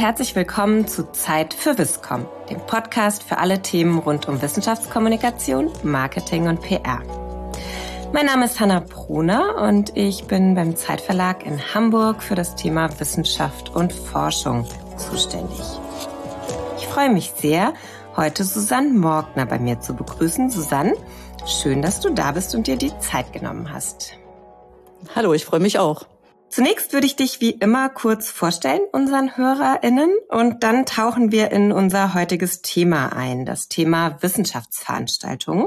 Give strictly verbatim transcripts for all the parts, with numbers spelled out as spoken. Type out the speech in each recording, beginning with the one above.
herzlich willkommen zu Zeit für Wisscom, dem Podcast für alle Themen rund um Wissenschaftskommunikation, Marketing und P R. Mein Name ist Hanna Pruner und ich bin beim Zeitverlag in Hamburg für das Thema Wissenschaft und Forschung zuständig. Ich freue mich sehr, heute Susanne Morgner bei mir zu begrüßen. Susanne, schön, dass du da bist und dir die Zeit genommen hast. Hallo, ich freue mich auch. Zunächst würde ich dich wie immer kurz vorstellen, unseren HörerInnen, und dann tauchen wir in unser heutiges Thema ein, das Thema Wissenschaftsveranstaltungen.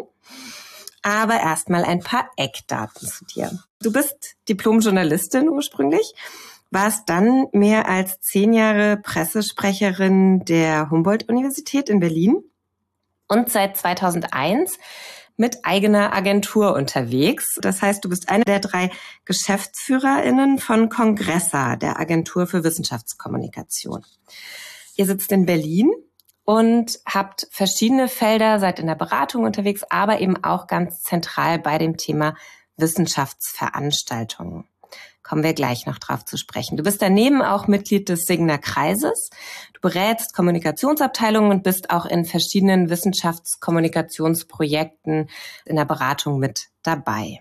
Aber erstmal ein paar Eckdaten zu dir. Du bist Diplom-Journalistin ursprünglich, warst dann mehr als zehn Jahre Pressesprecherin der Humboldt-Universität in Berlin und seit zweitausendeins mit eigener Agentur unterwegs. Das heißt, du bist eine der drei GeschäftsführerInnen von Congressa, der Agentur für Wissenschaftskommunikation. Ihr sitzt in Berlin und habt verschiedene Felder, seid in der Beratung unterwegs, aber eben auch ganz zentral bei dem Thema Wissenschaftsveranstaltungen. Kommen wir gleich noch drauf zu sprechen. Du bist daneben auch Mitglied des Signer Kreises. Du berätst Kommunikationsabteilungen und bist auch in verschiedenen Wissenschaftskommunikationsprojekten in der Beratung mit dabei.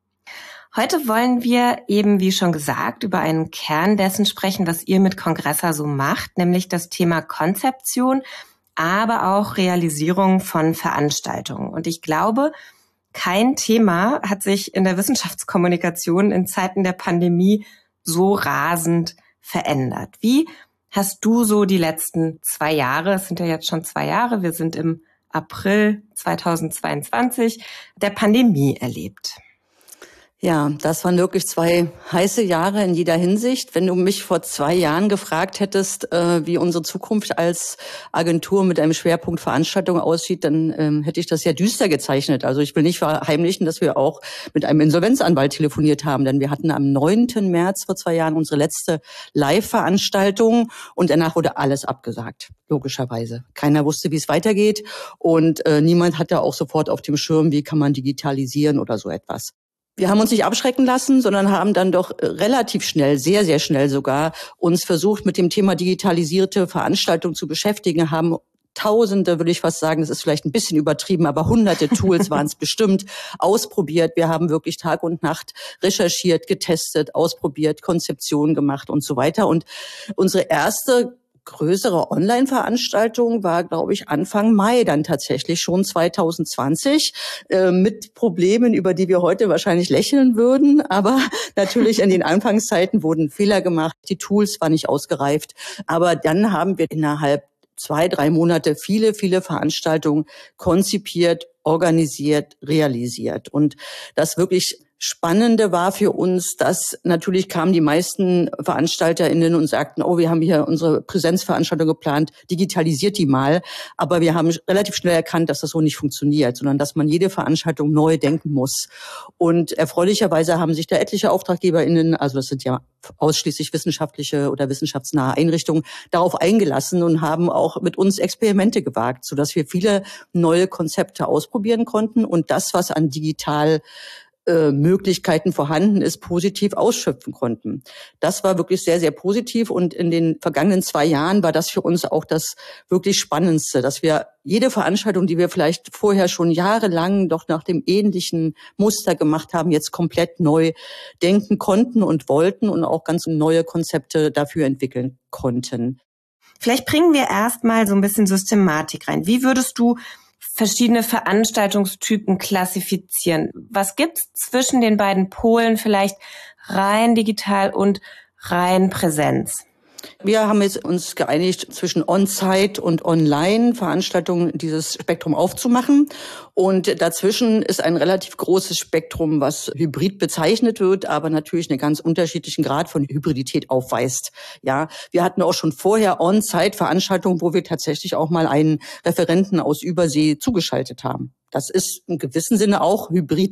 Heute wollen wir eben, wie schon gesagt, über einen Kern dessen sprechen, was ihr mit Congressa so macht, nämlich das Thema Konzeption, aber auch Realisierung von Veranstaltungen. Und ich glaube, kein Thema hat sich in der Wissenschaftskommunikation in Zeiten der Pandemie so rasend verändert. Wie hast du so die letzten zwei Jahre, es sind ja jetzt schon zwei Jahre, wir sind im April zweitausendzweiundzwanzig, der Pandemie erlebt? Ja, das waren wirklich zwei heiße Jahre in jeder Hinsicht. Wenn du mich vor zwei Jahren gefragt hättest, äh, wie unsere Zukunft als Agentur mit einem Schwerpunkt Veranstaltungen aussieht, dann ähm, hätte ich das sehr düster gezeichnet. Also ich will nicht verheimlichen, dass wir auch mit einem Insolvenzanwalt telefoniert haben, denn wir hatten am neunten März vor zwei Jahren unsere letzte Live-Veranstaltung und danach wurde alles abgesagt, logischerweise. Keiner wusste, wie es weitergeht und äh, niemand hatte auch sofort auf dem Schirm, wie kann man digitalisieren oder so etwas. Wir haben uns nicht abschrecken lassen, sondern haben dann doch relativ schnell, sehr, sehr schnell sogar, uns versucht, mit dem Thema digitalisierte Veranstaltungen zu beschäftigen, haben Tausende, würde ich fast sagen, das ist vielleicht ein bisschen übertrieben, aber hunderte Tools waren es bestimmt, ausprobiert. Wir haben wirklich Tag und Nacht recherchiert, getestet, ausprobiert, Konzeptionen gemacht und so weiter. Und unsere erste größere Online-Veranstaltung war, glaube ich, Anfang Mai dann tatsächlich schon zweitausendzwanzig äh, mit Problemen, über die wir heute wahrscheinlich lächeln würden. Aber natürlich in den Anfangszeiten wurden Fehler gemacht, die Tools waren nicht ausgereift. Aber dann haben wir innerhalb zwei, drei Monate viele, viele Veranstaltungen konzipiert, organisiert, realisiert. Und das wirklich Spannende war für uns, dass natürlich kamen die meisten VeranstalterInnen und sagten, oh, wir haben hier unsere Präsenzveranstaltung geplant, digitalisiert die mal. Aber wir haben relativ schnell erkannt, dass das so nicht funktioniert, sondern dass man jede Veranstaltung neu denken muss. Und erfreulicherweise haben sich da etliche AuftraggeberInnen, also das sind ja ausschließlich wissenschaftliche oder wissenschaftsnahe Einrichtungen, darauf eingelassen und haben auch mit uns Experimente gewagt, sodass wir viele neue Konzepte ausprobieren konnten und das, was an digital Möglichkeiten vorhanden ist, positiv ausschöpfen konnten. Das war wirklich sehr, sehr positiv und in den vergangenen zwei Jahren war das für uns auch das wirklich Spannendste, dass wir jede Veranstaltung, die wir vielleicht vorher schon jahrelang doch nach dem ähnlichen Muster gemacht haben, jetzt komplett neu denken konnten und wollten und auch ganz neue Konzepte dafür entwickeln konnten. Vielleicht bringen wir erstmal so ein bisschen Systematik rein. Wie würdest du verschiedene Veranstaltungstypen klassifizieren? Was gibt's zwischen den beiden Polen, vielleicht rein digital und rein Präsenz? Wir haben jetzt uns geeinigt, zwischen On-Site und Online-Veranstaltungen dieses Spektrum aufzumachen. Und dazwischen ist ein relativ großes Spektrum, was Hybrid bezeichnet wird, aber natürlich einen ganz unterschiedlichen Grad von Hybridität aufweist. Ja, wir hatten auch schon vorher On-Site-Veranstaltungen, wo wir tatsächlich auch mal einen Referenten aus Übersee zugeschaltet haben. Das ist im gewissen Sinne auch Hybrid.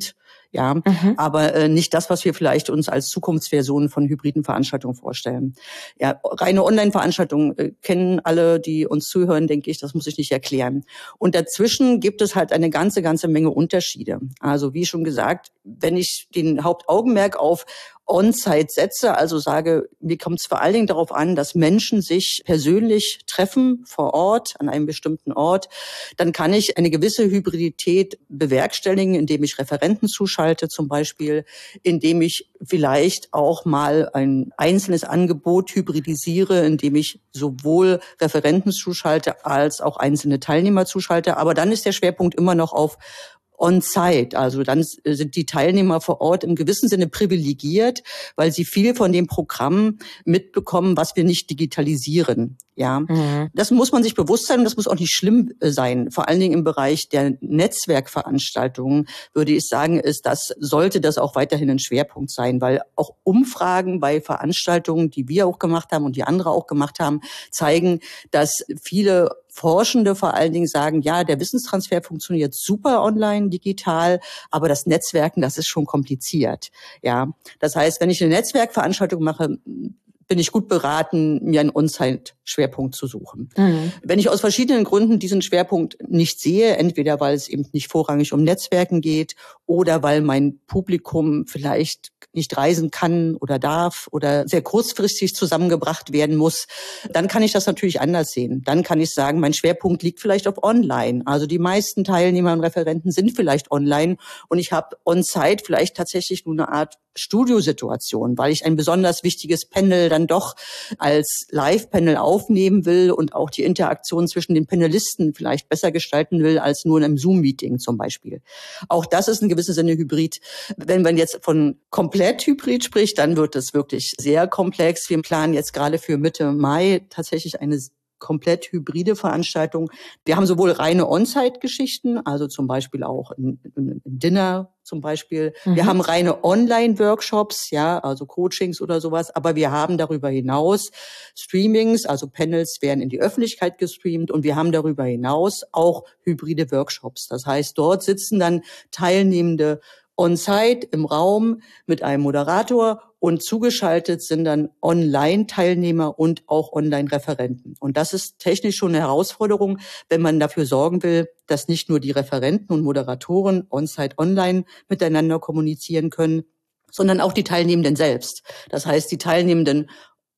Ja, mhm. aber äh, nicht das, was wir vielleicht uns als Zukunftsversion von hybriden Veranstaltungen vorstellen. Ja, reine Online-Veranstaltungen äh, kennen alle, die uns zuhören, denke ich, das muss ich nicht erklären. Und dazwischen gibt es halt eine ganze, ganze Menge Unterschiede. Also wie schon gesagt, wenn ich den Hauptaugenmerk auf On-Site setze, also sage, mir kommt es vor allen Dingen darauf an, dass Menschen sich persönlich treffen vor Ort, an einem bestimmten Ort, dann kann ich eine gewisse Hybridität bewerkstelligen, indem ich Referenten zuschalte zum Beispiel, indem ich vielleicht auch mal ein einzelnes Angebot hybridisiere, indem ich sowohl Referenten zuschalte als auch einzelne Teilnehmer zuschalte. Aber dann ist der Schwerpunkt immer noch auf On-Site, also dann sind die Teilnehmer vor Ort im gewissen Sinne privilegiert, weil sie viel von dem Programm mitbekommen, was wir nicht digitalisieren. Ja, mhm. Das muss man sich bewusst sein und das muss auch nicht schlimm sein. Vor allen Dingen im Bereich der Netzwerkveranstaltungen würde ich sagen, ist das, sollte das auch weiterhin ein Schwerpunkt sein, weil auch Umfragen bei Veranstaltungen, die wir auch gemacht haben und die andere auch gemacht haben, zeigen, dass viele Forschende vor allen Dingen sagen, ja, der Wissenstransfer funktioniert super online, digital, aber das Netzwerken, das ist schon kompliziert. Ja, das heißt, wenn ich eine Netzwerkveranstaltung mache, bin ich gut beraten, mir einen On-Site-Schwerpunkt zu suchen. Mhm. Wenn ich aus verschiedenen Gründen diesen Schwerpunkt nicht sehe, entweder weil es eben nicht vorrangig um Netzwerken geht oder weil mein Publikum vielleicht nicht reisen kann oder darf oder sehr kurzfristig zusammengebracht werden muss, dann kann ich das natürlich anders sehen. Dann kann ich sagen, mein Schwerpunkt liegt vielleicht auf Online. Also die meisten Teilnehmer und Referenten sind vielleicht online und ich habe On-Site vielleicht tatsächlich nur eine Art Studiosituation, weil ich ein besonders wichtiges Panel dann doch als Live-Panel aufnehmen will und auch die Interaktion zwischen den Panelisten vielleicht besser gestalten will als nur in einem Zoom-Meeting zum Beispiel. Auch das ist in gewissem Sinne Hybrid. Wenn man jetzt von komplett Hybrid spricht, dann wird es wirklich sehr komplex. Wir planen jetzt gerade für Mitte Mai tatsächlich eine komplett hybride Veranstaltung. Wir haben sowohl reine On-Site-Geschichten, also zum Beispiel auch ein, ein Dinner zum Beispiel. Mhm. Wir haben reine Online-Workshops, ja, also Coachings oder sowas, aber wir haben darüber hinaus Streamings, also Panels werden in die Öffentlichkeit gestreamt und wir haben darüber hinaus auch hybride Workshops. Das heißt, dort sitzen dann Teilnehmende on-site im Raum mit einem Moderator und zugeschaltet sind dann Online-Teilnehmer und auch Online-Referenten. Und das ist technisch schon eine Herausforderung, wenn man dafür sorgen will, dass nicht nur die Referenten und Moderatoren on-site online miteinander kommunizieren können, sondern auch die Teilnehmenden selbst. Das heißt, die Teilnehmenden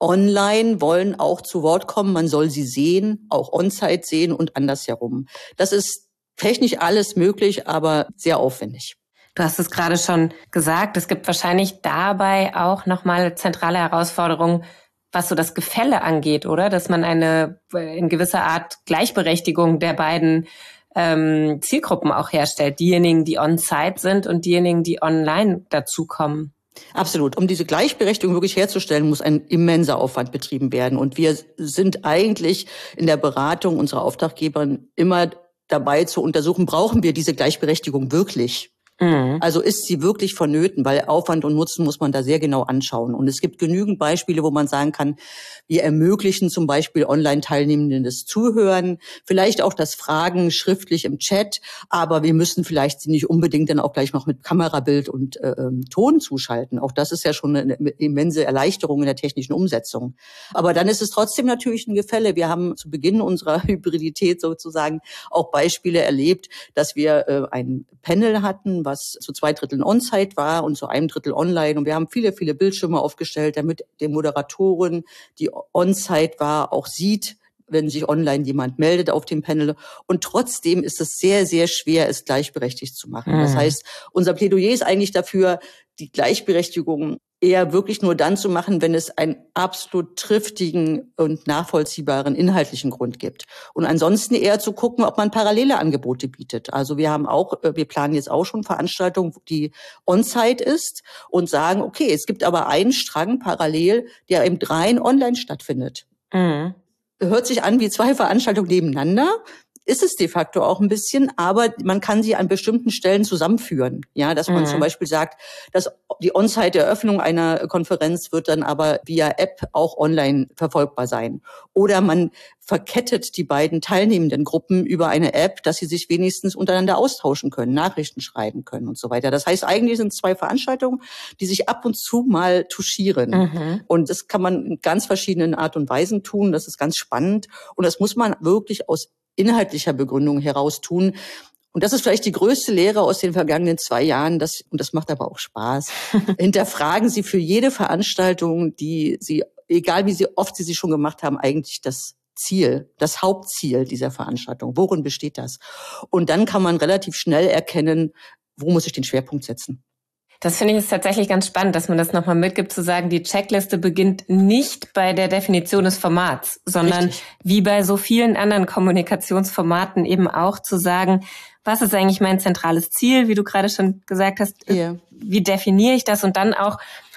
online wollen auch zu Wort kommen. Man soll sie sehen, auch on-site sehen und andersherum. Das ist technisch alles möglich, aber sehr aufwendig. Du hast es gerade schon gesagt, es gibt wahrscheinlich dabei auch nochmal zentrale Herausforderungen, was so das Gefälle angeht, oder? Dass man eine in gewisser Art Gleichberechtigung der beiden ähm, Zielgruppen auch herstellt. Diejenigen, die on-site sind und diejenigen, die online dazukommen. Absolut. Um diese Gleichberechtigung wirklich herzustellen, muss ein immenser Aufwand betrieben werden. Und wir sind eigentlich in der Beratung unserer Auftraggeberin immer dabei zu untersuchen, brauchen wir diese Gleichberechtigung wirklich? Also ist sie wirklich vonnöten, weil Aufwand und Nutzen muss man da sehr genau anschauen. Und es gibt genügend Beispiele, wo man sagen kann, wir ermöglichen zum Beispiel Online-Teilnehmenden das Zuhören, vielleicht auch das Fragen schriftlich im Chat, aber wir müssen vielleicht sie nicht unbedingt dann auch gleich noch mit Kamerabild und äh, Ton zuschalten. Auch das ist ja schon eine immense Erleichterung in der technischen Umsetzung. Aber dann ist es trotzdem natürlich ein Gefälle. Wir haben zu Beginn unserer Hybridität sozusagen auch Beispiele erlebt, dass wir äh, ein Panel hatten, was zu zwei Dritteln on-site war und zu einem Drittel online. Und wir haben viele, viele Bildschirme aufgestellt, damit die Moderatorin, die on-site war, auch sieht, wenn sich online jemand meldet auf dem Panel. Und trotzdem ist es sehr, sehr schwer, es gleichberechtigt zu machen. Mhm. Das heißt, unser Plädoyer ist eigentlich dafür, die Gleichberechtigung eher wirklich nur dann zu machen, wenn es einen absolut triftigen und nachvollziehbaren inhaltlichen Grund gibt. Und ansonsten eher zu gucken, ob man parallele Angebote bietet. Also wir haben auch, wir planen jetzt auch schon Veranstaltungen, die on-site ist und sagen, okay, es gibt aber einen Strang parallel, der im rein online stattfindet. Mhm. Hört sich an wie zwei Veranstaltungen nebeneinander, ist es de facto auch ein bisschen, aber man kann sie an bestimmten Stellen zusammenführen. Ja, dass man mhm. zum Beispiel sagt, dass die On-Site-Eröffnung einer Konferenz wird dann aber via App auch online verfolgbar sein. Oder man verkettet die beiden teilnehmenden Gruppen über eine App, dass sie sich wenigstens untereinander austauschen können, Nachrichten schreiben können und so weiter. Das heißt, eigentlich sind es zwei Veranstaltungen, die sich ab und zu mal touchieren. Mhm. Und das kann man in ganz verschiedenen Art und Weisen tun. Das ist ganz spannend. Und das muss man wirklich aus inhaltlicher Begründung heraus tun. Und das ist vielleicht die größte Lehre aus den vergangenen zwei Jahren, das, und das macht aber auch Spaß. Hinterfragen Sie für jede Veranstaltung, die Sie, egal wie Sie oft Sie sie schon gemacht haben, eigentlich das Ziel, das Hauptziel dieser Veranstaltung. Worin besteht das? Und dann kann man relativ schnell erkennen, wo muss ich den Schwerpunkt setzen. Das finde ich ist tatsächlich ganz spannend, dass man das nochmal mitgibt, zu sagen, die Checkliste beginnt nicht bei der Definition des Formats, sondern Richtig. Wie bei so vielen anderen Kommunikationsformaten eben auch zu sagen, was ist eigentlich mein zentrales Ziel, wie du gerade schon gesagt hast, yeah. Wie definiere ich das und dann auch,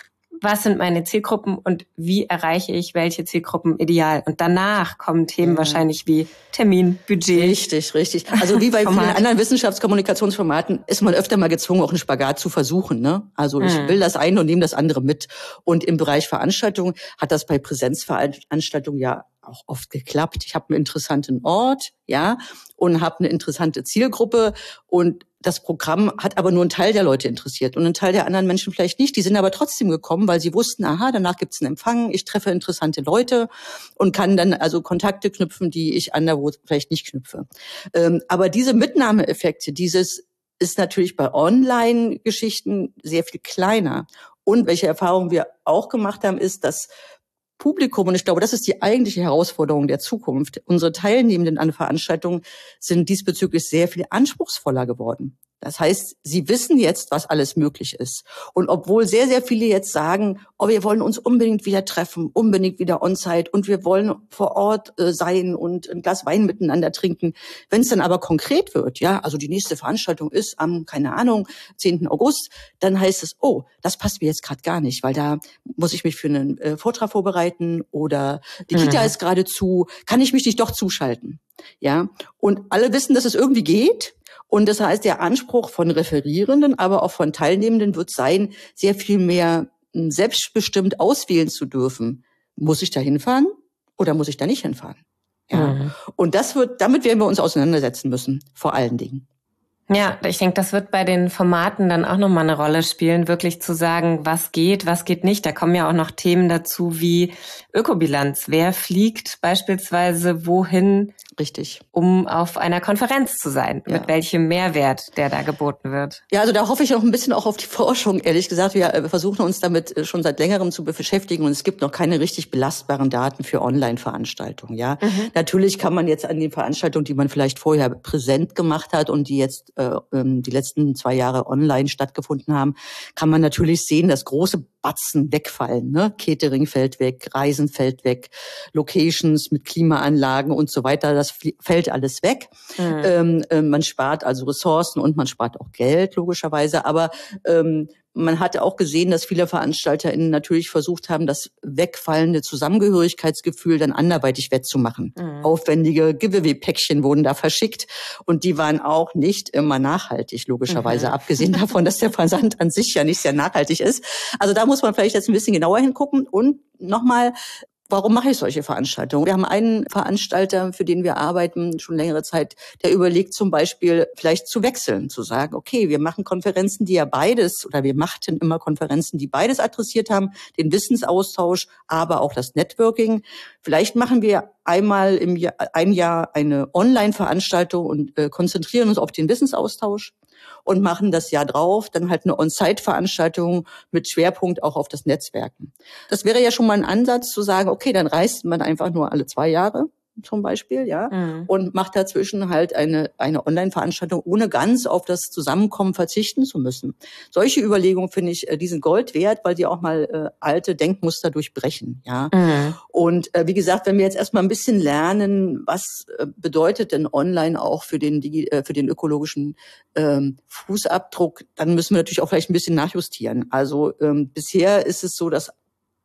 was sind meine Zielgruppen und wie erreiche ich welche Zielgruppen ideal? Und danach kommen Themen ja. wahrscheinlich wie Termin, Budget. Richtig, richtig. Also wie bei vielen anderen Wissenschaftskommunikationsformaten ist man öfter mal gezwungen, auch einen Spagat zu versuchen. Ne? Also ich mhm. will das eine und nehme das andere mit. Und im Bereich Veranstaltungen hat das bei Präsenzveranstaltungen ja auch oft geklappt. Ich habe einen interessanten Ort, ja, und habe eine interessante Zielgruppe und das Programm hat aber nur einen Teil der Leute interessiert und einen Teil der anderen Menschen vielleicht nicht. Die sind aber trotzdem gekommen, weil sie wussten, aha, danach gibt's einen Empfang, ich treffe interessante Leute und kann dann also Kontakte knüpfen, die ich anderwo vielleicht nicht knüpfe. Ähm, aber diese Mitnahmeeffekte, dieses ist natürlich bei Online-Geschichten sehr viel kleiner. Und welche Erfahrungen wir auch gemacht haben, ist, dass Publikum, und ich glaube, das ist die eigentliche Herausforderung der Zukunft. Unsere Teilnehmenden an Veranstaltungen sind diesbezüglich sehr viel anspruchsvoller geworden. Das heißt, sie wissen jetzt, was alles möglich ist. Und obwohl sehr, sehr viele jetzt sagen, oh, wir wollen uns unbedingt wieder treffen, unbedingt wieder on-site und wir wollen vor Ort äh, sein und ein Glas Wein miteinander trinken. Wenn es dann aber konkret wird, ja, also die nächste Veranstaltung ist am, keine Ahnung, zehnten August, dann heißt es, oh, das passt mir jetzt gerade gar nicht, weil da muss ich mich für einen äh, Vortrag vorbereiten oder die Kita mhm. ist gerade zu, kann ich mich nicht doch zuschalten? Ja, und alle wissen, dass es irgendwie geht. Und das heißt, der Anspruch von Referierenden, aber auch von Teilnehmenden wird sein, sehr viel mehr selbstbestimmt auswählen zu dürfen. Muss ich da hinfahren oder muss ich da nicht hinfahren? Ja. Mhm. Und das wird, damit werden wir uns auseinandersetzen müssen, vor allen Dingen. Ja, ich denke, das wird bei den Formaten dann auch nochmal eine Rolle spielen, wirklich zu sagen, was geht, was geht nicht. Da kommen ja auch noch Themen dazu wie Ökobilanz. Wer fliegt beispielsweise wohin? Richtig. Um auf einer Konferenz zu sein, ja. Mit welchem Mehrwert, der da geboten wird. Ja, also da hoffe ich auch ein bisschen auch auf die Forschung, ehrlich gesagt. Wir versuchen uns damit schon seit längerem zu beschäftigen und es gibt noch keine richtig belastbaren Daten für Online-Veranstaltungen. Ja, mhm. Natürlich kann man jetzt an den Veranstaltungen, die man vielleicht vorher präsent gemacht hat und die jetzt äh, die letzten zwei Jahre online stattgefunden haben, kann man natürlich sehen, dass große Batzen wegfallen. Ne? Catering fällt weg, Reisen fällt weg, Locations mit Klimaanlagen und so weiter. Das fällt alles weg. Mhm. Ähm, äh, man spart also Ressourcen und man spart auch Geld, logischerweise. Aber ähm, man hat auch gesehen, dass viele VeranstalterInnen natürlich versucht haben, das wegfallende Zusammengehörigkeitsgefühl dann anderweitig wettzumachen. Mhm. Aufwendige Giveaway-Päckchen wurden da verschickt und die waren auch nicht immer nachhaltig, logischerweise. Mhm. Abgesehen davon, dass der Versand an sich ja nicht sehr nachhaltig ist. Also da muss man vielleicht jetzt ein bisschen genauer hingucken und nochmal, warum mache ich solche Veranstaltungen? Wir haben einen Veranstalter, für den wir arbeiten, schon längere Zeit, der überlegt zum Beispiel vielleicht zu wechseln, zu sagen, okay, wir machen Konferenzen, die ja beides, oder wir machten immer Konferenzen, die beides adressiert haben, den Wissensaustausch, aber auch das Networking. Vielleicht machen wir einmal im Jahr, ein Jahr eine Online-Veranstaltung und äh, konzentrieren uns auf den Wissensaustausch und machen das Jahr drauf dann halt eine On-Site-Veranstaltung mit Schwerpunkt auch auf das Netzwerken. Das wäre ja schon mal ein Ansatz zu sagen, okay, dann reist man einfach nur alle zwei Jahre zum Beispiel, ja, mhm. und macht dazwischen halt eine eine Online-Veranstaltung, ohne ganz auf das Zusammenkommen verzichten zu müssen. Solche Überlegungen finde ich, die sind Gold wert, weil die auch mal äh, alte Denkmuster durchbrechen, ja. Mhm. Und äh, wie gesagt, wenn wir jetzt erstmal ein bisschen lernen, was äh, bedeutet denn Online auch für den äh, für den ökologischen ähm, Fußabdruck, dann müssen wir natürlich auch vielleicht ein bisschen nachjustieren. Also ähm, bisher ist es so, dass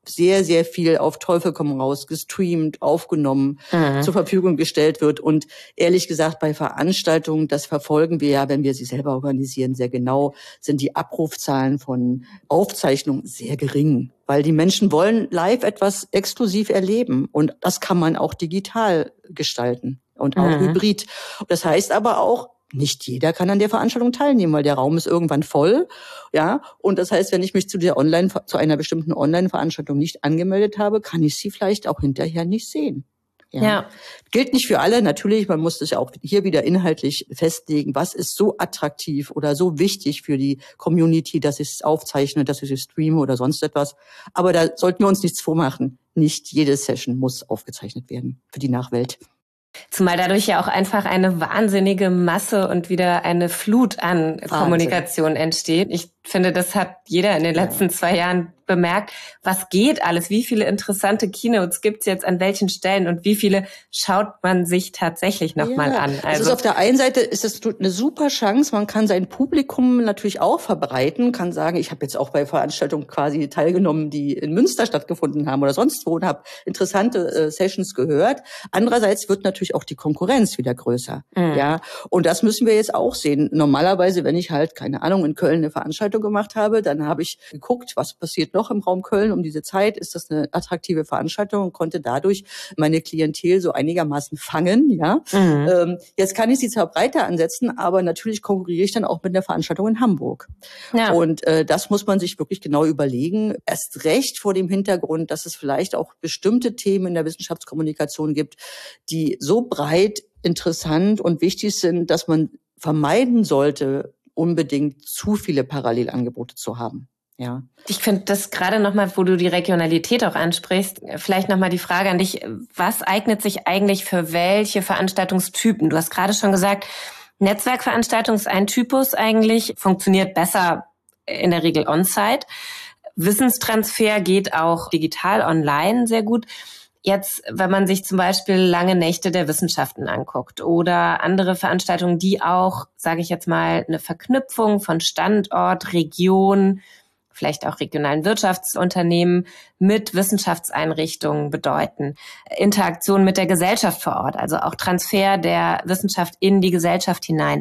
sehr, sehr viel auf Teufel komm raus gestreamt, aufgenommen, mhm. zur Verfügung gestellt wird. Und ehrlich gesagt, bei Veranstaltungen, das verfolgen wir ja, wenn wir sie selber organisieren, sehr genau, sind die Abrufzahlen von Aufzeichnungen sehr gering. Weil die Menschen wollen live etwas exklusiv erleben. Und das kann man auch digital gestalten und auch mhm. hybrid. Das heißt aber auch, nicht jeder kann an der Veranstaltung teilnehmen, weil der Raum ist irgendwann voll, ja. Und das heißt, wenn ich mich zu der Online, zu einer bestimmten Online-Veranstaltung nicht angemeldet habe, kann ich sie vielleicht auch hinterher nicht sehen. Ja. ja. Gilt nicht für alle, natürlich. Man muss das ja auch hier wieder inhaltlich festlegen. Was ist so attraktiv oder so wichtig für die Community, dass ich es aufzeichne, dass ich es streame oder sonst etwas. Aber da sollten wir uns nichts vormachen. Nicht jede Session muss aufgezeichnet werden für die Nachwelt. Zumal dadurch ja auch einfach eine wahnsinnige Masse und wieder eine Flut an Wahnsinn. Kommunikation entsteht. Ich finde, das hat jeder in den letzten ja. zwei Jahren bemerkt. Was geht alles? Wie viele interessante Keynotes gibt's jetzt an welchen Stellen und wie viele schaut man sich tatsächlich nochmal ja. an? Also, also ist auf der einen Seite ist das eine super Chance. Man kann sein Publikum natürlich auch verbreiten, kann sagen, ich habe jetzt auch bei Veranstaltungen quasi teilgenommen, die in Münster stattgefunden haben oder sonst wo und habe interessante äh, Sessions gehört. Andererseits wird natürlich auch die Konkurrenz wieder größer. Mhm. Ja, und das müssen wir jetzt auch sehen. Normalerweise, wenn ich halt, keine Ahnung, in Köln eine Veranstaltung gemacht habe, dann habe ich geguckt, was passiert noch im Raum Köln um diese Zeit, ist das eine attraktive Veranstaltung und konnte dadurch meine Klientel so einigermaßen fangen, ja. Mhm. Ähm, jetzt kann ich sie zwar breiter ansetzen, aber natürlich konkurriere ich dann auch mit einer Veranstaltung in Hamburg. Ja. Und äh, das muss man sich wirklich genau überlegen. Erst recht vor dem Hintergrund, dass es vielleicht auch bestimmte Themen in der Wissenschaftskommunikation gibt, die so breit, interessant und wichtig sind, dass man vermeiden sollte, unbedingt zu viele Parallelangebote zu haben. Ja. Ich finde das gerade nochmal, wo du die Regionalität auch ansprichst, vielleicht nochmal die Frage an dich, was eignet sich eigentlich für welche Veranstaltungstypen? Du hast gerade schon gesagt, Netzwerkveranstaltung ist ein Typus eigentlich, funktioniert besser in der Regel on-site. Wissenstransfer geht auch digital online sehr gut. Jetzt, wenn man sich zum Beispiel lange Nächte der Wissenschaften anguckt oder andere Veranstaltungen, die auch, sage ich jetzt mal, eine Verknüpfung von Standort, Region, vielleicht auch regionalen Wirtschaftsunternehmen mit Wissenschaftseinrichtungen bedeuten. Interaktion mit der Gesellschaft vor Ort, also auch Transfer der Wissenschaft in die Gesellschaft hinein.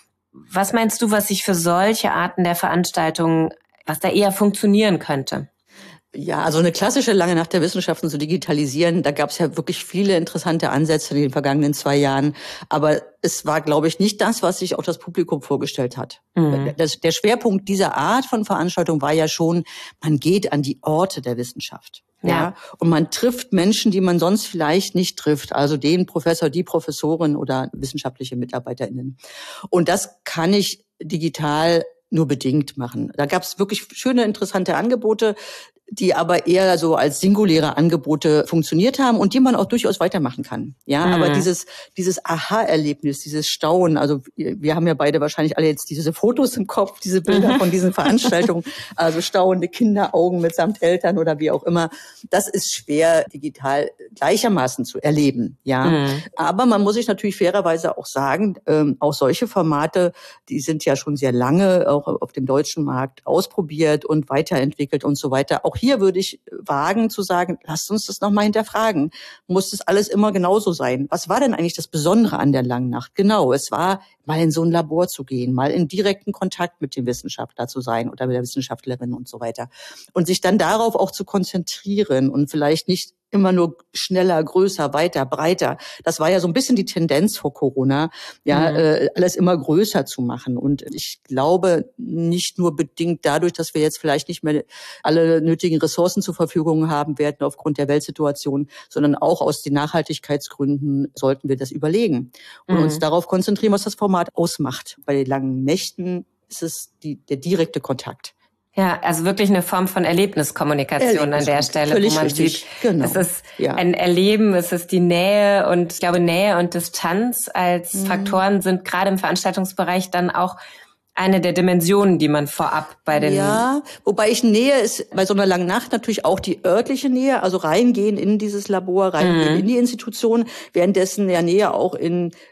Was meinst du, was sich für solche Arten der Veranstaltungen, was da eher funktionieren könnte? Ja, also eine klassische lange Nacht der Wissenschaften zu digitalisieren, da gab es ja wirklich viele interessante Ansätze in den vergangenen zwei Jahren. Aber es war, glaube ich, nicht das, was sich auch das Publikum vorgestellt hat. Mhm. Das, der Schwerpunkt dieser Art von Veranstaltung war ja schon, man geht an die Orte der Wissenschaft. Ja. ja. Und man trifft Menschen, die man sonst vielleicht nicht trifft. Also den Professor, die Professorin oder wissenschaftliche MitarbeiterInnen. Und das kann ich digital nur bedingt machen. Da gab es wirklich schöne, interessante Angebote, die aber eher so als singuläre Angebote funktioniert haben und die man auch durchaus weitermachen kann. Ja, mhm. aber dieses dieses Aha-Erlebnis, dieses Staunen, also wir haben ja beide wahrscheinlich alle jetzt diese Fotos im Kopf, diese Bilder mhm. von diesen Veranstaltungen, also staunende Kinderaugen mitsamt Eltern oder wie auch immer. Das ist schwer digital gleichermaßen zu erleben. Ja, mhm. aber man muss sich natürlich fairerweise auch sagen, ähm, auch solche Formate, die sind ja schon sehr lange auch auf dem deutschen Markt ausprobiert und weiterentwickelt und so weiter. Auch hier würde ich wagen zu sagen, lasst uns das nochmal hinterfragen. Muss das alles immer genauso sein? Was war denn eigentlich das Besondere an der langen Nacht? Genau, es war, mal in so ein Labor zu gehen, mal in direkten Kontakt mit dem Wissenschaftler zu sein oder mit der Wissenschaftlerin und so weiter. Und sich dann darauf auch zu konzentrieren und vielleicht nicht immer nur schneller, größer, weiter, breiter. Das war ja so ein bisschen die Tendenz vor Corona, ja, mhm. äh, alles immer größer zu machen. Und ich glaube, nicht nur bedingt dadurch, dass wir jetzt vielleicht nicht mehr alle nötigen Ressourcen zur Verfügung haben werden aufgrund der Weltsituation, sondern auch aus den Nachhaltigkeitsgründen sollten wir das überlegen und mhm. uns darauf konzentrieren, was das Format ausmacht. Bei den langen Nächten ist es die, der direkte Kontakt. Ja, also wirklich eine Form von Erlebniskommunikation an der Stelle, wo man richtig. sieht, genau. es ist ja. ein Erleben, es ist die Nähe und ich glaube, Nähe und Distanz als mhm. Faktoren sind gerade im Veranstaltungsbereich dann auch eine der Dimensionen, die man vorab bei den... Ja, wobei ich Nähe ist bei so einer langen Nacht natürlich auch die örtliche Nähe, also reingehen in dieses Labor, reingehen mhm. in die Institution, währenddessen ja Nähe auch in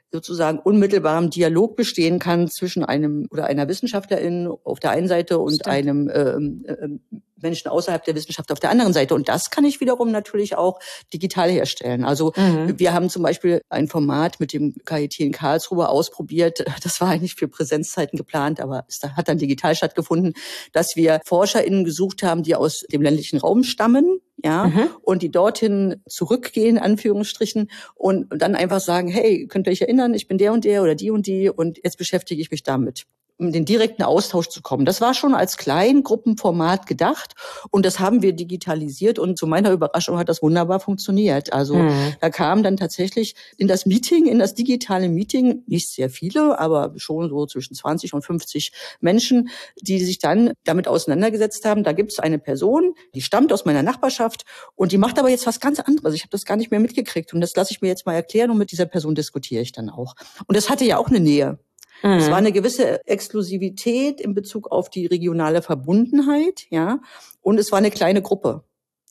sozusagen unmittelbarem Dialog bestehen kann zwischen einem oder einer Wissenschaftlerin auf der einen Seite und Stimmt. einem ähm, äh, Menschen außerhalb der Wissenschaft auf der anderen Seite. Und das kann ich wiederum natürlich auch digital herstellen. Also mhm. wir haben zum Beispiel ein Format mit dem K I T in Karlsruhe ausprobiert. Das war eigentlich für Präsenzzeiten geplant, aber es hat dann digital stattgefunden, dass wir ForscherInnen gesucht haben, die aus dem ländlichen Raum stammen, ja, mhm. und die dorthin zurückgehen, in Anführungsstrichen, und dann einfach sagen, hey, könnt ihr euch erinnern, ich bin der und der oder die und die und jetzt beschäftige ich mich damit, um in den direkten Austausch zu kommen. Das war schon als Kleingruppenformat gedacht und das haben wir digitalisiert und zu meiner Überraschung hat das wunderbar funktioniert. Also mhm. da kamen dann tatsächlich in das Meeting, in das digitale Meeting, nicht sehr viele, aber schon so zwischen zwanzig und fünfzig Menschen, die sich dann damit auseinandergesetzt haben. Da gibt es eine Person, die stammt aus meiner Nachbarschaft und die macht aber jetzt was ganz anderes. Ich habe das gar nicht mehr mitgekriegt und das lasse ich mir jetzt mal erklären und mit dieser Person diskutiere ich dann auch. Und das hatte ja auch eine Nähe. Mhm. Es war eine gewisse Exklusivität in Bezug auf die regionale Verbundenheit, ja, und es war eine kleine Gruppe,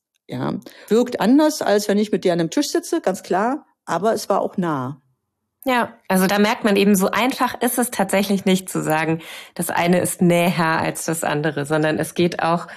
ja. Wirkt anders, als wenn ich mit der an einem Tisch sitze, ganz klar, aber es war auch nah. Ja, also da merkt man eben, so einfach ist es tatsächlich nicht zu sagen, das eine ist näher als das andere, sondern es geht auch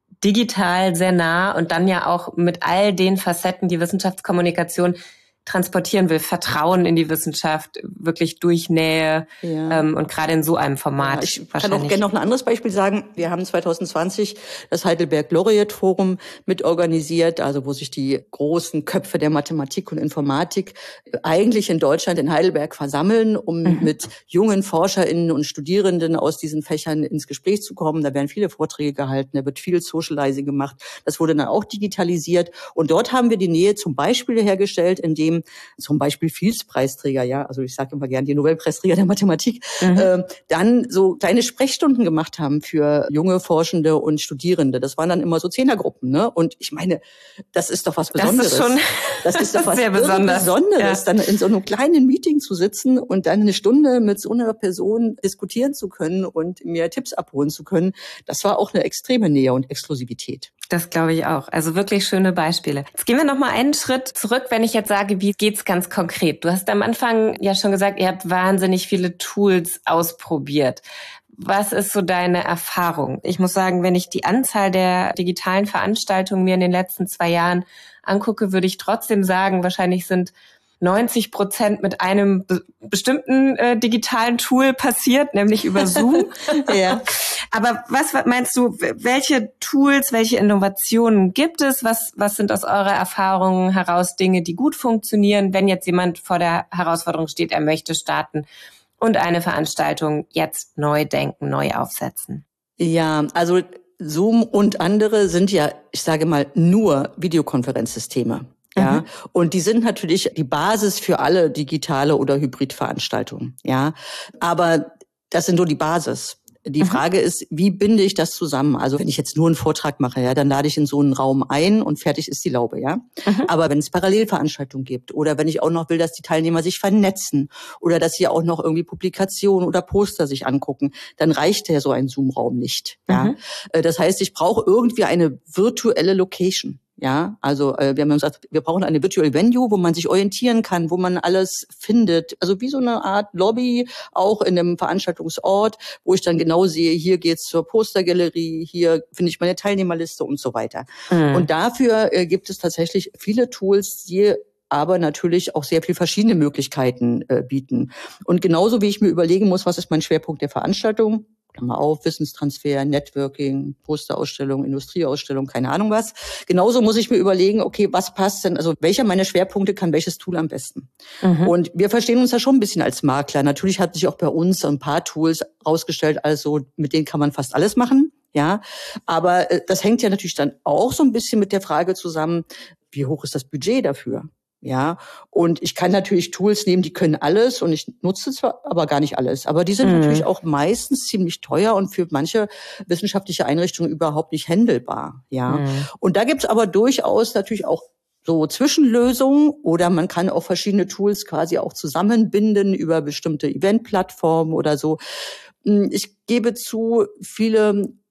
digital sehr nah und dann ja auch mit all den Facetten, die Wissenschaftskommunikation transportieren will, Vertrauen in die Wissenschaft, wirklich durch Nähe ja. ähm, und gerade in so einem Format. Ja, ich kann auch gerne noch ein anderes Beispiel sagen. Wir haben zwanzig zwanzig das Heidelberg Laureate Forum mitorganisiert, also wo sich die großen Köpfe der Mathematik und Informatik eigentlich in Deutschland in Heidelberg versammeln, um mhm. mit jungen ForscherInnen und Studierenden aus diesen Fächern ins Gespräch zu kommen. Da werden viele Vorträge gehalten, da wird viel Socializing gemacht. Das wurde dann auch digitalisiert und dort haben wir die Nähe zum Beispiel hergestellt, indem zum Beispiel Fields-Preisträger, ja, also ich sage immer gern die Nobelpreisträger der Mathematik, mhm. äh, dann so kleine Sprechstunden gemacht haben für junge Forschende und Studierende. Das waren dann immer so Zehnergruppen, ne? Und ich meine, das ist doch was Besonderes. Das ist schon das ist doch was sehr besonders. Besonderes, ja. Dann in so einem kleinen Meeting zu sitzen und dann eine Stunde mit so einer Person diskutieren zu können und mir Tipps abholen zu können. Das war auch eine extreme Nähe und Exklusivität. Das glaube ich auch. Also wirklich schöne Beispiele. Jetzt gehen wir noch mal einen Schritt zurück, wenn ich jetzt sage, wie geht's ganz konkret? Du hast am Anfang ja schon gesagt, ihr habt wahnsinnig viele Tools ausprobiert. Was ist so deine Erfahrung? Ich muss sagen, wenn ich die Anzahl der digitalen Veranstaltungen mir in den letzten zwei Jahren angucke, würde ich trotzdem sagen, wahrscheinlich sind neunzig Prozent mit einem be- bestimmten äh, digitalen Tool passiert, nämlich über Zoom. ja. Aber was meinst du, welche Tools, welche Innovationen gibt es? Was, was sind aus eurer Erfahrung heraus Dinge, die gut funktionieren, wenn jetzt jemand vor der Herausforderung steht, er möchte starten und eine Veranstaltung jetzt neu denken, neu aufsetzen? Ja, also Zoom und andere sind ja, ich sage mal, nur Videokonferenzsysteme. Ja, mhm. und die sind natürlich die Basis für alle digitale oder Hybridveranstaltungen. Ja, aber das sind nur die Basis. Die mhm. Frage ist, wie binde ich das zusammen? Also wenn ich jetzt nur einen Vortrag mache, ja, dann lade ich in so einen Raum ein und fertig ist die Laube, ja. Mhm. Aber wenn es Parallelveranstaltungen gibt oder wenn ich auch noch will, dass die Teilnehmer sich vernetzen oder dass sie auch noch irgendwie Publikationen oder Poster sich angucken, dann reicht ja so ein Zoom-Raum nicht. Ja, mhm. Das heißt, ich brauche irgendwie eine virtuelle Location. Ja, also äh, wir haben gesagt, wir brauchen eine Virtual Venue, wo man sich orientieren kann, wo man alles findet. Also wie so eine Art Lobby, auch in einem Veranstaltungsort, wo ich dann genau sehe, hier geht's zur Postergalerie, hier finde ich meine Teilnehmerliste und so weiter. Mhm. Und dafür äh, gibt es tatsächlich viele Tools, die aber natürlich auch sehr viel verschiedene Möglichkeiten äh, bieten. Und genauso wie ich mir überlegen muss, was ist mein Schwerpunkt der Veranstaltung, Klammer auf, Wissenstransfer, Networking, Posterausstellung, Industrieausstellung, keine Ahnung was. Genauso muss ich mir überlegen, okay, was passt denn, also welcher meiner Schwerpunkte kann welches Tool am besten? Mhm. Und wir verstehen uns da schon ein bisschen als Makler. Natürlich hat sich auch bei uns ein paar Tools rausgestellt, also mit denen kann man fast alles machen, ja. Aber äh, das hängt ja natürlich dann auch so ein bisschen mit der Frage zusammen, wie hoch ist das Budget dafür? Ja, und ich kann natürlich Tools nehmen, die können alles und ich nutze zwar aber gar nicht alles, aber die sind mhm. natürlich auch meistens ziemlich teuer und für manche wissenschaftliche Einrichtungen überhaupt nicht handelbar, ja. Mhm. Und da gibt's aber durchaus natürlich auch so Zwischenlösungen oder man kann auch verschiedene Tools quasi auch zusammenbinden über bestimmte Eventplattformen oder so. Ich gebe zu, viele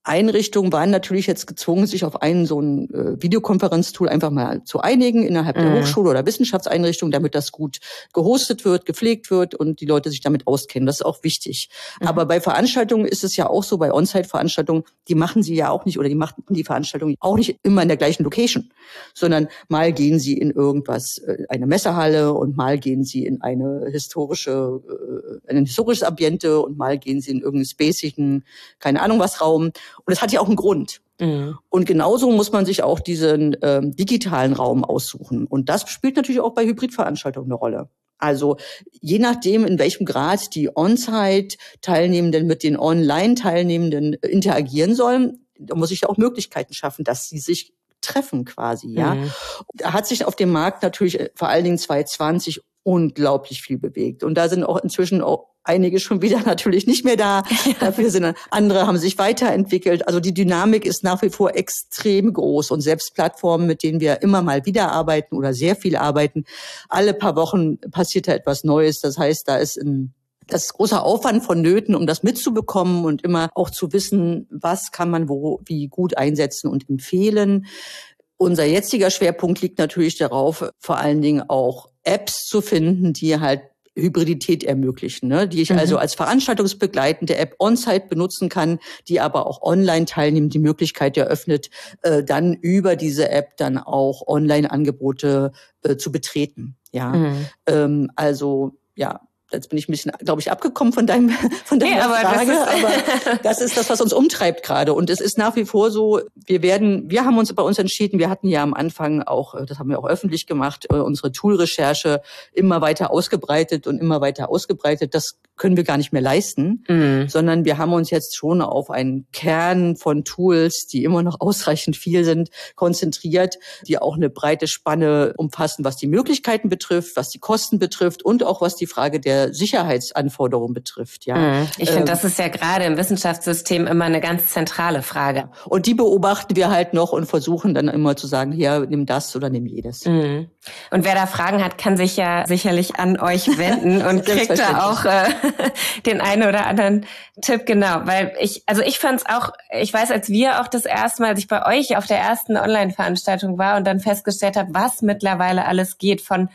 Einrichtungen waren natürlich jetzt gezwungen, sich auf einen so ein äh, Videokonferenztool einfach mal zu einigen innerhalb mhm. der Hochschule oder Wissenschaftseinrichtung, damit das gut gehostet wird, gepflegt wird und die Leute sich damit auskennen. Das ist auch wichtig. Mhm. Aber bei Veranstaltungen ist es ja auch so, bei On-Site-Veranstaltungen, die machen sie ja auch nicht oder die machen die Veranstaltungen auch nicht immer in der gleichen Location, sondern mal gehen sie in irgendwas, äh, eine Messehalle und mal gehen sie in eine historische, äh, ein historisches Ambiente und mal gehen sie in irgendeinen spacigen, keine Ahnung was Raum. Und es hat ja auch einen Grund. Mhm. Und genauso muss man sich auch diesen ähm, digitalen Raum aussuchen. Und das spielt natürlich auch bei Hybridveranstaltungen eine Rolle. Also je nachdem, in welchem Grad die On-Site-Teilnehmenden mit den Online-Teilnehmenden interagieren sollen, da muss ich ja auch Möglichkeiten schaffen, dass sie sich treffen quasi. Ja, mhm. Da hat sich auf dem Markt natürlich vor allen Dingen zwanzig zwanzig unglaublich viel bewegt. Und da sind auch inzwischen auch einige schon wieder natürlich nicht mehr da. Dafür sind andere, haben sich weiterentwickelt. Also die Dynamik ist nach wie vor extrem groß. Und selbst Plattformen, mit denen wir immer mal wieder arbeiten oder sehr viel arbeiten, alle paar Wochen passiert da etwas Neues. Das heißt, da ist ein Das ist großer Aufwand vonnöten, um das mitzubekommen und immer auch zu wissen, was kann man wo wie gut einsetzen und empfehlen. Unser jetziger Schwerpunkt liegt natürlich darauf, vor allen Dingen auch Apps zu finden, die halt Hybridität ermöglichen, ne? Die ich mhm. also als veranstaltungsbegleitende App on-site benutzen kann, die aber auch online teilnehmen, die Möglichkeit eröffnet, äh, dann über diese App dann auch Online-Angebote äh, zu betreten. Ja, mhm. ähm, also ja. Jetzt bin ich ein bisschen, glaube ich, abgekommen von deinem, von deiner nee, aber Frage, das aber das ist das, was uns umtreibt gerade. Und es ist nach wie vor so, wir werden, wir haben uns bei uns entschieden, wir hatten ja am Anfang auch, das haben wir auch öffentlich gemacht, unsere Tool-Recherche immer weiter ausgebreitet und immer weiter ausgebreitet. Das können wir gar nicht mehr leisten, mhm. sondern wir haben uns jetzt schon auf einen Kern von Tools, die immer noch ausreichend viel sind, konzentriert, die auch eine breite Spanne umfassen, was die Möglichkeiten betrifft, was die Kosten betrifft und auch was die Frage der Sicherheitsanforderungen betrifft. Ja, ich finde, ähm, das ist ja gerade im Wissenschaftssystem immer eine ganz zentrale Frage. Und die beobachten wir halt noch und versuchen dann immer zu sagen, hier, nimm das oder nimm jedes. Mhm. Und wer da Fragen hat, kann sich ja sicherlich an euch wenden und kriegt da auch äh, den einen oder anderen Tipp, genau. Weil ich, also ich fand es auch, ich weiß, als wir auch das erste Mal, als ich bei euch auf der ersten Online-Veranstaltung war und dann festgestellt habe, was mittlerweile alles geht von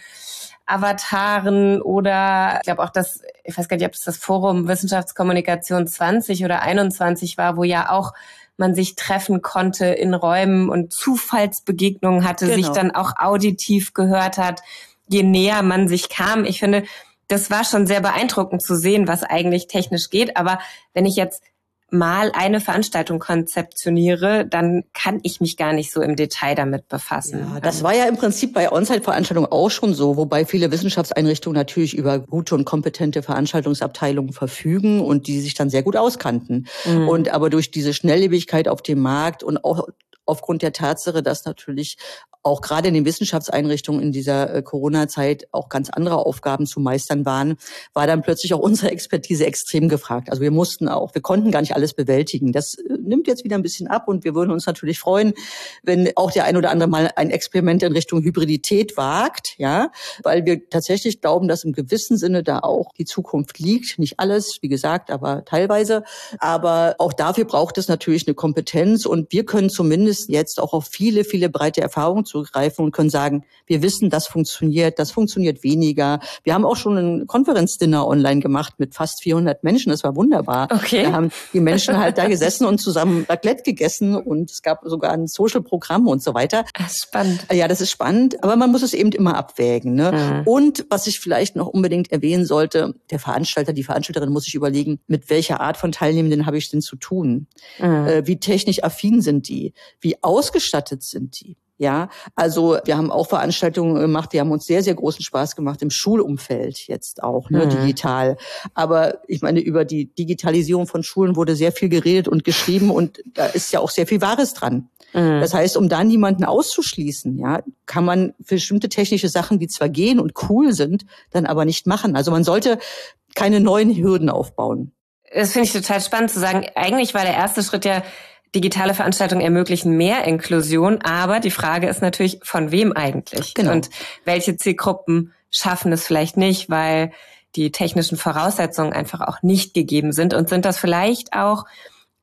Avataren oder ich glaube auch das, ich weiß gar nicht, ob es das Forum Wissenschaftskommunikation zwanzig oder einundzwanzig war, wo ja auch man sich treffen konnte in Räumen und Zufallsbegegnungen hatte, genau. sich dann auch auditiv gehört hat, je näher man sich kam. Ich finde, das war schon sehr beeindruckend zu sehen, was eigentlich technisch geht. Aber wenn ich jetzt mal eine Veranstaltung konzeptioniere, dann kann ich mich gar nicht so im Detail damit befassen. Ja, das war ja im Prinzip bei On-Site-Veranstaltungen auch schon so, wobei viele Wissenschaftseinrichtungen natürlich über gute und kompetente Veranstaltungsabteilungen verfügen und die sich dann sehr gut auskannten. Mhm. Und aber durch diese Schnelllebigkeit auf dem Markt und auch aufgrund der Tatsache, dass natürlich auch gerade in den Wissenschaftseinrichtungen in dieser äh, Corona-Zeit auch ganz andere Aufgaben zu meistern waren, war dann plötzlich auch unsere Expertise extrem gefragt. Also wir mussten auch, wir konnten gar nicht alles bewältigen. Das äh, nimmt jetzt wieder ein bisschen ab und wir würden uns natürlich freuen, wenn auch der ein oder andere mal ein Experiment in Richtung Hybridität wagt, ja, weil wir tatsächlich glauben, dass im gewissen Sinne da auch die Zukunft liegt. Nicht alles, wie gesagt, aber teilweise. Aber auch dafür braucht es natürlich eine Kompetenz und wir können zumindest jetzt auch auf viele, viele breite Erfahrungen zugreifen und können sagen, wir wissen, das funktioniert, das funktioniert weniger. Wir haben auch schon ein Konferenzdinner online gemacht mit fast vierhundert Menschen, das war wunderbar. Okay. Da haben die Menschen halt da gesessen und zusammen Raclette gegessen und es gab sogar ein Social-Programm und so weiter. Das ist spannend. Ja, das ist spannend, aber man muss es eben immer abwägen. Ne? Mhm. Und was ich vielleicht noch unbedingt erwähnen sollte, der Veranstalter, die Veranstalterin muss sich überlegen, mit welcher Art von Teilnehmenden habe ich denn zu tun? Mhm. Äh, wie technisch affin sind die? Wie ausgestattet sind die? Ja, also wir haben auch Veranstaltungen gemacht, die haben uns sehr, sehr großen Spaß gemacht im Schulumfeld jetzt auch, ne, mhm. digital. Aber ich meine, über die Digitalisierung von Schulen wurde sehr viel geredet und geschrieben und da ist ja auch sehr viel Wahres dran. Mhm. Das heißt, um da niemanden auszuschließen, ja, kann man bestimmte technische Sachen, die zwar gehen und cool sind, dann aber nicht machen. Also man sollte keine neuen Hürden aufbauen. Das finde ich total spannend zu sagen. Eigentlich war der erste Schritt ja, digitale Veranstaltungen ermöglichen mehr Inklusion, aber die Frage ist natürlich, von wem eigentlich? Genau. Und welche Zielgruppen schaffen es vielleicht nicht, weil die technischen Voraussetzungen einfach auch nicht gegeben sind? Und sind das vielleicht auch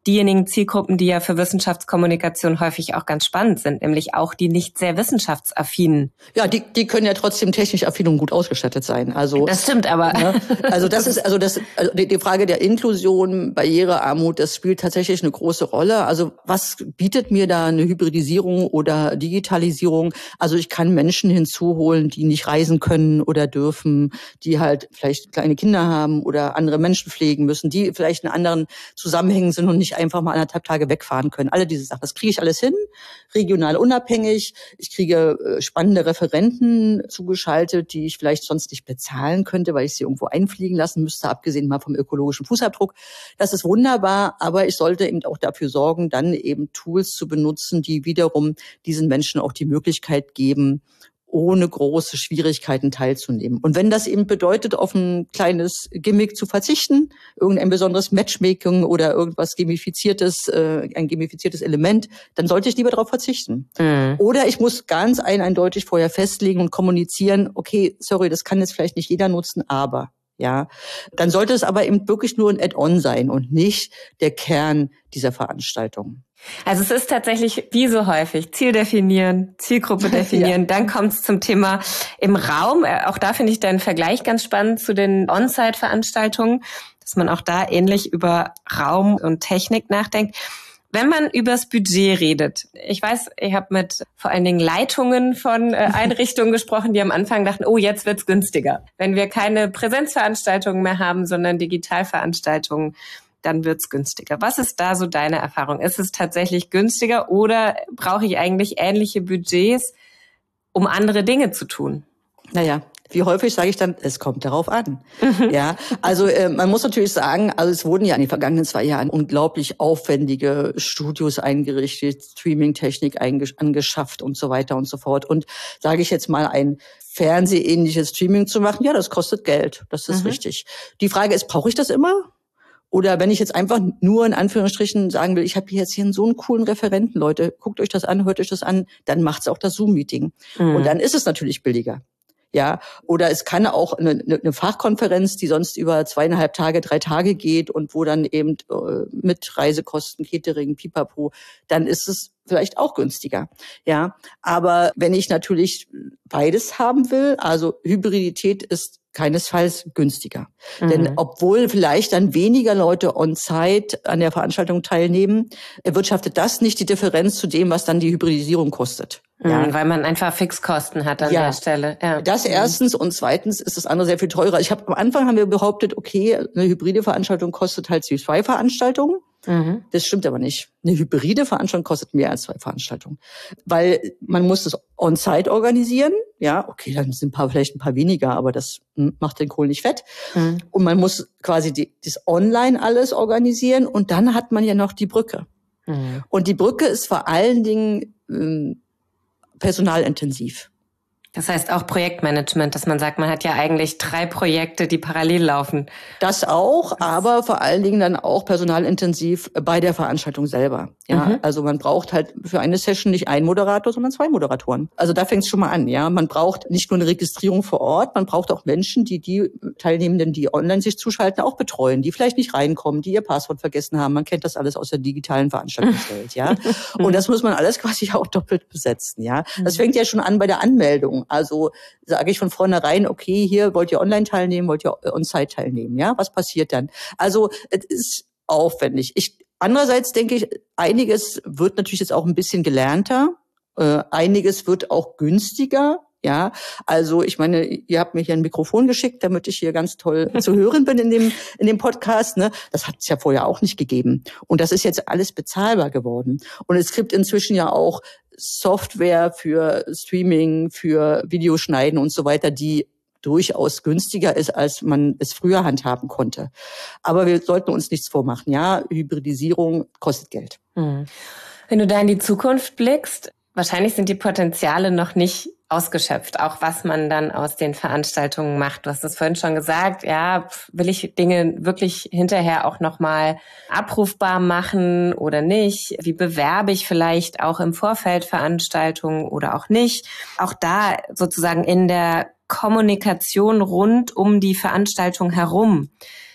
diejenigen Zielgruppen, die ja für Wissenschaftskommunikation häufig auch ganz spannend sind, nämlich auch die nicht sehr wissenschaftsaffinen. Ja, die, die können ja trotzdem technisch affin und gut ausgestattet sein. Also das stimmt aber. Ne? Also das ist also das also die Frage der Inklusion, Barrierearmut, das spielt tatsächlich eine große Rolle. Also was bietet mir da eine Hybridisierung oder Digitalisierung? Also ich kann Menschen hinzuholen, die nicht reisen können oder dürfen, die halt vielleicht kleine Kinder haben oder andere Menschen pflegen müssen, die vielleicht in anderen Zusammenhängen sind und nicht einfach mal anderthalb Tage wegfahren können. Alle diese Sachen, das kriege ich alles hin, regional unabhängig. Ich kriege spannende Referenten zugeschaltet, die ich vielleicht sonst nicht bezahlen könnte, weil ich sie irgendwo einfliegen lassen müsste, abgesehen mal vom ökologischen Fußabdruck. Das ist wunderbar, aber ich sollte eben auch dafür sorgen, dann eben Tools zu benutzen, die wiederum diesen Menschen auch die Möglichkeit geben, ohne große Schwierigkeiten teilzunehmen. Und wenn das eben bedeutet, auf ein kleines Gimmick zu verzichten, irgendein besonderes Matchmaking oder irgendwas gamifiziertes, äh, ein gamifiziertes Element, dann sollte ich lieber darauf verzichten. Mhm. Oder ich muss ganz ein, eindeutig vorher festlegen und kommunizieren, okay, sorry, das kann jetzt vielleicht nicht jeder nutzen, aber ja, dann sollte es aber eben wirklich nur ein Add-on sein und nicht der Kern dieser Veranstaltung. Also es ist tatsächlich wie so häufig Ziel definieren, Zielgruppe definieren, ja. Dann kommt es zum Thema im Raum. Auch da finde ich deinen Vergleich ganz spannend zu den On-Site-Veranstaltungen, dass man auch da ähnlich über Raum und Technik nachdenkt. Wenn man übers Budget redet, ich weiß, ich habe mit vor allen Dingen Leitungen von äh, Einrichtungen gesprochen, die am Anfang dachten, oh, jetzt wird's günstiger. Wenn wir keine Präsenzveranstaltungen mehr haben, sondern Digitalveranstaltungen, dann wird's günstiger. Was ist da so deine Erfahrung? Ist es tatsächlich günstiger oder brauche ich eigentlich ähnliche Budgets, um andere Dinge zu tun? Naja, wie häufig sage ich dann, es kommt darauf an. Mhm. Ja, also äh, man muss natürlich sagen, also es wurden ja in den vergangenen zwei Jahren unglaublich aufwendige Studios eingerichtet, Streaming-Technik angeschafft und so weiter und so fort. Und sage ich jetzt mal, ein fernsehähnliches Streaming zu machen, ja, das kostet Geld. Das ist mhm. richtig. Die Frage ist, brauche ich das immer? Oder wenn ich jetzt einfach nur in Anführungsstrichen sagen will, ich habe jetzt hier so einen coolen Referenten, Leute, guckt euch das an, hört euch das an, dann macht's auch das Zoom-Meeting. Mhm. Und dann ist es natürlich billiger. Ja, oder es kann auch eine, eine Fachkonferenz, die sonst über zweieinhalb Tage, drei Tage geht und wo dann eben äh, mit Reisekosten, Catering, Pipapo, dann ist es vielleicht auch günstiger. Ja, aber wenn ich natürlich beides haben will, also Hybridität ist keinesfalls günstiger. Mhm. Denn obwohl vielleicht dann weniger Leute on-site an der Veranstaltung teilnehmen, erwirtschaftet das nicht die Differenz zu dem, was dann die Hybridisierung kostet. Ja, mhm, weil man einfach Fixkosten hat an ja, der Stelle. Ja. Das erstens und zweitens ist das andere sehr viel teurer. Ich habe am Anfang haben wir behauptet, okay, eine hybride Veranstaltung kostet halt wie zwei Veranstaltungen. Mhm. Das stimmt aber nicht. Eine hybride Veranstaltung kostet mehr als zwei Veranstaltungen. Weil man muss es on-site organisieren. Ja, okay, dann sind ein paar, vielleicht ein paar weniger, aber das macht den Kohl nicht fett. Mhm. Und man muss quasi die, das online alles organisieren. Und dann hat man ja noch die Brücke. Mhm. Und die Brücke ist vor allen Dingen ähm, personalintensiv. Das heißt auch Projektmanagement, dass man sagt, man hat ja eigentlich drei Projekte, die parallel laufen. Das auch, aber vor allen Dingen dann auch personalintensiv bei der Veranstaltung selber. Ja, mhm. Also man braucht halt für eine Session nicht einen Moderator, sondern zwei Moderatoren. Also da fängt es schon mal an. Ja, man braucht nicht nur eine Registrierung vor Ort, man braucht auch Menschen, die die Teilnehmenden, die online sich zuschalten, auch betreuen, die vielleicht nicht reinkommen, die ihr Passwort vergessen haben. Man kennt das alles aus der digitalen Veranstaltungswelt. Ja, und das muss man alles quasi auch doppelt besetzen. Ja, das fängt ja schon an bei der Anmeldung. Also sage ich von vornherein, okay, hier wollt ihr online teilnehmen, wollt ihr on-site teilnehmen, ja? Was passiert dann? Also es ist aufwendig. Ich andererseits denke ich, einiges wird natürlich jetzt auch ein bisschen gelernter, äh, einiges wird auch günstiger. Ja, also ich meine, ihr habt mir hier ein Mikrofon geschickt, damit ich hier ganz toll zu hören bin in dem in dem Podcast. Ne, das hat es ja vorher auch nicht gegeben. Und das ist jetzt alles bezahlbar geworden. Und es gibt inzwischen ja auch Software für Streaming, für Videoschneiden und so weiter, die durchaus günstiger ist, als man es früher handhaben konnte. Aber wir sollten uns nichts vormachen. Ja, Hybridisierung kostet Geld. Hm. Wenn du da in die Zukunft blickst, wahrscheinlich sind die Potenziale noch nicht ausgeschöpft, auch was man dann aus den Veranstaltungen macht. Du hast es vorhin schon gesagt, ja, will ich Dinge wirklich hinterher auch nochmal abrufbar machen oder nicht? Wie bewerbe ich vielleicht auch im Vorfeld Veranstaltungen oder auch nicht? Auch da sozusagen in der Kommunikation rund um die Veranstaltung herum.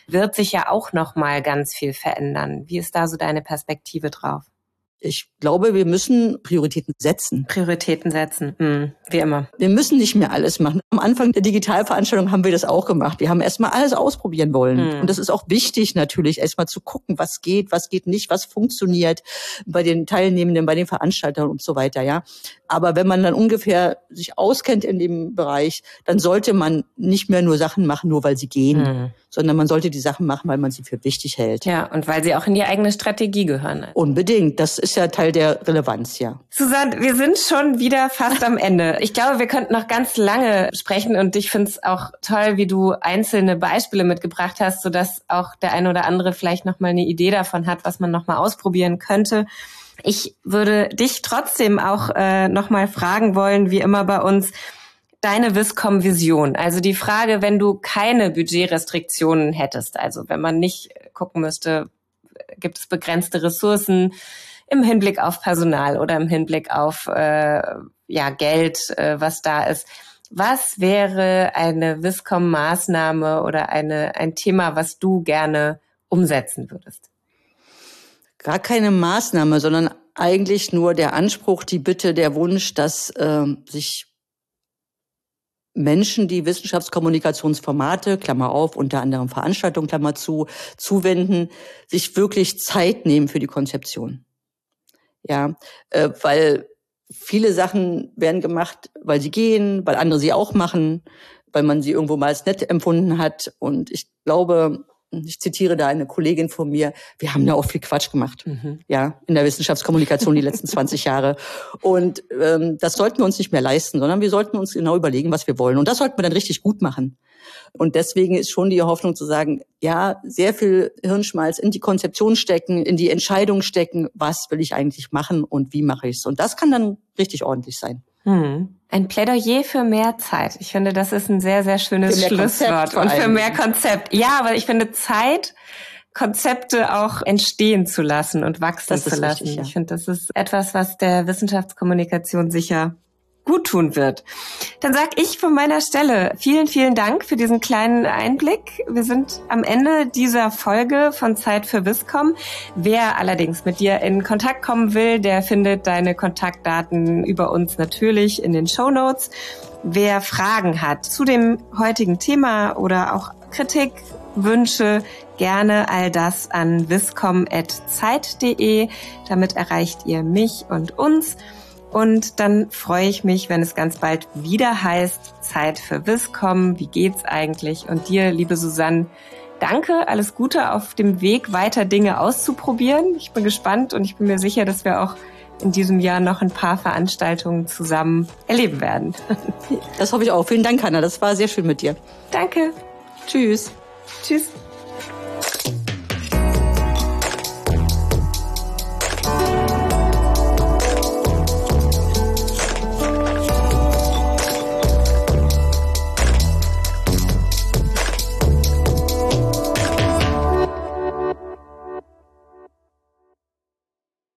wird sich ja auch noch mal ganz viel verändern. Wie ist da so deine Perspektive drauf? Ich glaube, wir müssen Prioritäten setzen. Prioritäten setzen, mhm, wie immer. Wir müssen nicht mehr alles machen. Am Anfang der Digitalveranstaltung haben wir das auch gemacht. Wir haben erstmal alles ausprobieren wollen. Mhm. Und das ist auch wichtig natürlich, erstmal zu gucken, was geht, was geht nicht, was funktioniert bei den Teilnehmenden, bei den Veranstaltern und so weiter, ja. Aber wenn man dann ungefähr sich auskennt in dem Bereich, dann sollte man nicht mehr nur Sachen machen, nur weil sie gehen, mhm. sondern man sollte die Sachen machen, weil man sie für wichtig hält. Ja, und weil sie auch in die eigene Strategie gehören. Unbedingt. Das ist ja Teil der Relevanz, ja. Susanne, wir sind schon wieder fast am Ende. Ich glaube, wir könnten noch ganz lange sprechen und ich finde es auch toll, wie du einzelne Beispiele mitgebracht hast, sodass auch der eine oder andere vielleicht noch mal eine Idee davon hat, was man noch mal ausprobieren könnte. Ich würde dich trotzdem auch äh, noch mal fragen wollen, wie immer bei uns, deine Viscom-Vision. Also die Frage, wenn du keine Budgetrestriktionen hättest, also wenn man nicht gucken müsste, gibt es begrenzte Ressourcen im Hinblick auf Personal oder im Hinblick auf äh, ja Geld, äh, was da ist. Was wäre eine Viscom-Maßnahme oder eine ein Thema, was du gerne umsetzen würdest? Gar keine Maßnahme, sondern eigentlich nur der Anspruch, die Bitte, der Wunsch, dass äh, sich Menschen, die Wissenschaftskommunikationsformate, Klammer auf, unter anderem Veranstaltungen, Klammer zu, zuwenden, sich wirklich Zeit nehmen für die Konzeption. Ja, äh, weil viele Sachen werden gemacht, weil sie gehen, weil andere sie auch machen, weil man sie irgendwo mal als nett empfunden hat. Und ich glaube, ich zitiere da eine Kollegin von mir, wir haben ja auch viel Quatsch gemacht, mhm. ja, in der Wissenschaftskommunikation die letzten zwanzig Jahre. Und ähm, das sollten wir uns nicht mehr leisten, sondern wir sollten uns genau überlegen, was wir wollen. Und das sollten wir dann richtig gut machen. Und deswegen ist schon die Hoffnung zu sagen, ja, sehr viel Hirnschmalz in die Konzeption stecken, in die Entscheidung stecken, was will ich eigentlich machen und wie mache ich es. Und das kann dann richtig ordentlich sein. Hm. Ein Plädoyer für mehr Zeit. Ich finde, das ist ein sehr, sehr schönes Schlusswort. Und für mehr Konzept. Ja, aber ich finde Zeit, Konzepte auch entstehen zu lassen und wachsen zu lassen. Richtig, ja. Ich finde, das ist etwas, was der Wissenschaftskommunikation sicher gut tun wird. Dann sag ich von meiner Stelle vielen, vielen Dank für diesen kleinen Einblick. Wir sind am Ende dieser Folge von Zeit für Viscom. Wer allerdings mit dir in Kontakt kommen will, der findet deine Kontaktdaten über uns natürlich in den Shownotes. Wer Fragen hat zu dem heutigen Thema oder auch Kritik, Wünsche, gerne all das an viscom at zeit punkt de. Damit erreicht ihr mich und uns. Und dann freue ich mich, wenn es ganz bald wieder heißt, Zeit für Viscom. Wie geht's eigentlich? Und dir, liebe Susanne, danke, alles Gute auf dem Weg, weiter Dinge auszuprobieren. Ich bin gespannt und ich bin mir sicher, dass wir auch in diesem Jahr noch ein paar Veranstaltungen zusammen erleben werden. Das hoffe ich auch. Vielen Dank, Hanna. Das war sehr schön mit dir. Danke. Tschüss. Tschüss.